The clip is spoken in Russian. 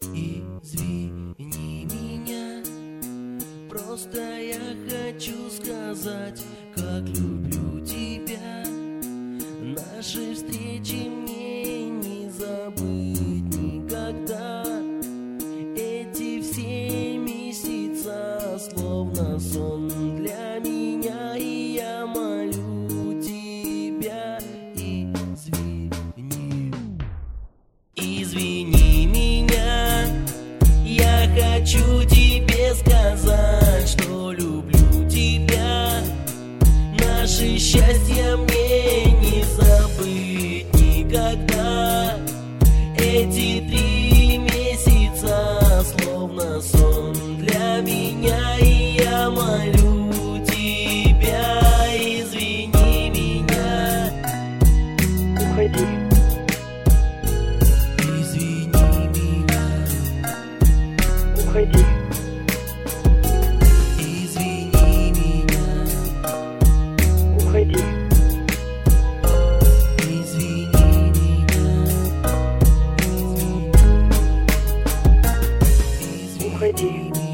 Извини меня, просто я хочу сказать, как люблю тебя. Наши встречи мне не забыть никогда. Эти все месяца словно сон для меня, и я молю тебя, извини меня. Я хочу тебе сказать, что люблю тебя. Наши счастья мне не забыть никогда. Эти 3 месяца словно сон для меня, и я молю тебя, извини меня. Уходи. Извини меня. Уходи. Извини меня. Уходи. Извини меня. Уходи.